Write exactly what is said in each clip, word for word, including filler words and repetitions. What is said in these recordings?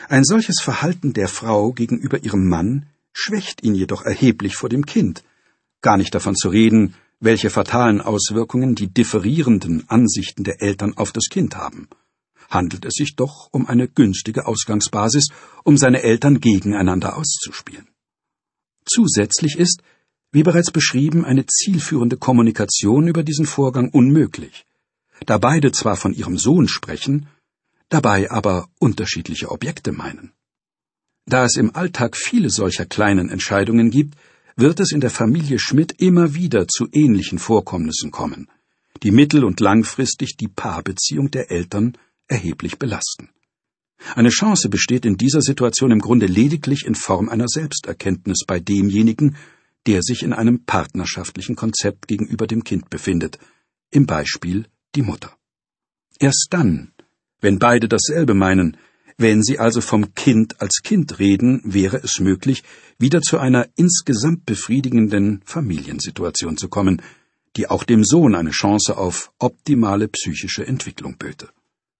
Ein solches Verhalten der Frau gegenüber ihrem Mann schwächt ihn jedoch erheblich vor dem Kind, gar nicht davon zu reden, welche fatalen Auswirkungen die differierenden Ansichten der Eltern auf das Kind haben. Handelt es sich doch um eine günstige Ausgangsbasis, um seine Eltern gegeneinander auszuspielen. Zusätzlich ist, wie bereits beschrieben, eine zielführende Kommunikation über diesen Vorgang unmöglich, da beide zwar von ihrem Sohn sprechen, dabei aber unterschiedliche Objekte meinen. Da es im Alltag viele solcher kleinen Entscheidungen gibt, wird es in der Familie Schmidt immer wieder zu ähnlichen Vorkommnissen kommen, die mittel- und langfristig die Paarbeziehung der Eltern erheblich belasten. Eine Chance besteht in dieser Situation im Grunde lediglich in Form einer Selbsterkenntnis bei demjenigen, der sich in einem partnerschaftlichen Konzept gegenüber dem Kind befindet, im Beispiel die Mutter. Erst dann, wenn beide dasselbe meinen, wenn sie also vom Kind als Kind reden, wäre es möglich, wieder zu einer insgesamt befriedigenden Familiensituation zu kommen, die auch dem Sohn eine Chance auf optimale psychische Entwicklung böte.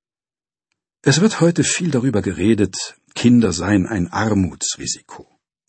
Es wird heute viel darüber geredet, Kinder seien ein Armutsrisiko.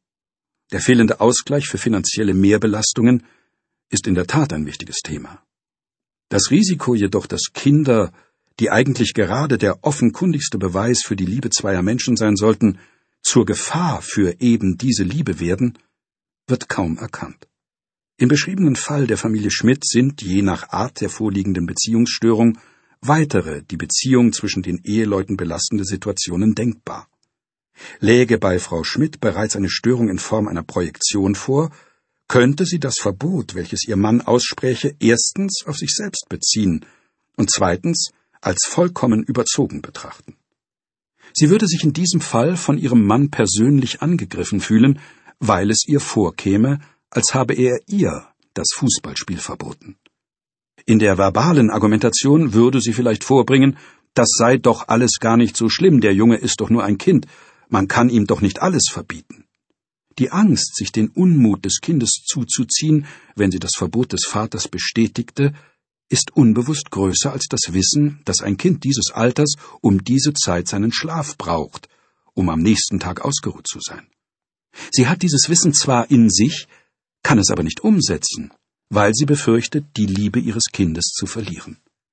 Der fehlende Ausgleich für finanzielle Mehrbelastungen ist in der Tat ein wichtiges Thema. Das Risiko jedoch, dass Kinder, die eigentlich gerade der offenkundigste Beweis für die Liebe zweier Menschen sein sollten, zur Gefahr für eben diese Liebe werden, wird kaum erkannt. Im beschriebenen Fall der Familie Schmidt sind, je nach Art der vorliegenden Beziehungsstörung, weitere die Beziehung zwischen den Eheleuten belastende Situationen denkbar. Läge bei Frau Schmidt bereits eine Störung in Form einer Projektion vor, könnte sie das Verbot, welches ihr Mann ausspräche, erstens auf sich selbst beziehen und zweitens als vollkommen überzogen betrachten. Sie würde sich in diesem Fall von ihrem Mann persönlich angegriffen fühlen, weil es ihr vorkäme, als habe er ihr das Fußballspiel verboten. In der verbalen Argumentation würde sie vielleicht vorbringen, das sei doch alles gar nicht so schlimm, der Junge ist doch nur ein Kind, man kann ihm doch nicht alles verbieten. Die Angst, sich den Unmut des Kindes zuzuziehen, wenn sie das Verbot des Vaters bestätigte, ist unbewusst größer als das Wissen, dass ein Kind dieses Alters um diese Zeit seinen Schlaf braucht, um am nächsten Tag ausgeruht zu sein. Sie hat dieses Wissen zwar in sich, kann es aber nicht umsetzen, weil sie befürchtet, die Liebe ihres Kindes zu verlieren.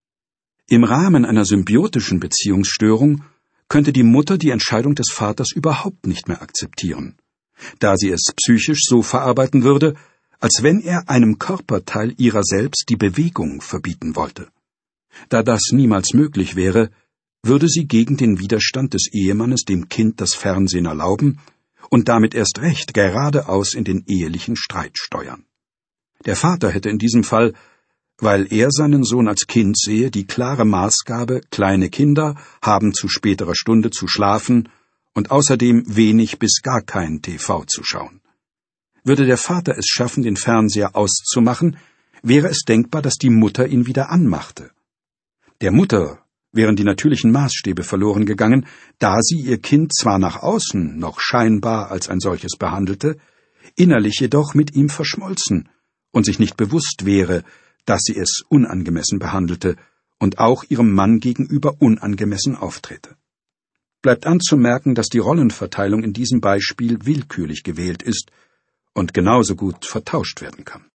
Im Rahmen einer symbiotischen Beziehungsstörung könnte die Mutter die Entscheidung des Vaters überhaupt nicht mehr akzeptieren, da sie es psychisch so verarbeiten würde, als wenn er einem Körperteil ihrer selbst die Bewegung verbieten wollte. Da das niemals möglich wäre, würde sie gegen den Widerstand des Ehemannes dem Kind das Fernsehen erlauben und damit erst recht geradeaus in den ehelichen Streit steuern. Der Vater hätte in diesem Fall, weil er seinen Sohn als Kind sehe, die klare Maßgabe, kleine Kinder haben zu späterer Stunde zu schlafen und außerdem wenig bis gar kein T V zu schauen. Würde der Vater es schaffen, den Fernseher auszumachen, wäre es denkbar, dass die Mutter ihn wieder anmachte. Der Mutter wären die natürlichen Maßstäbe verloren gegangen, da sie ihr Kind zwar nach außen noch scheinbar als ein solches behandelte, innerlich jedoch mit ihm verschmolzen und sich nicht bewusst wäre, dass sie es unangemessen behandelte und auch ihrem Mann gegenüber unangemessen auftrete. Bleibt anzumerken, dass die Rollenverteilung in diesem Beispiel willkürlich gewählt ist und genauso gut vertauscht werden kann.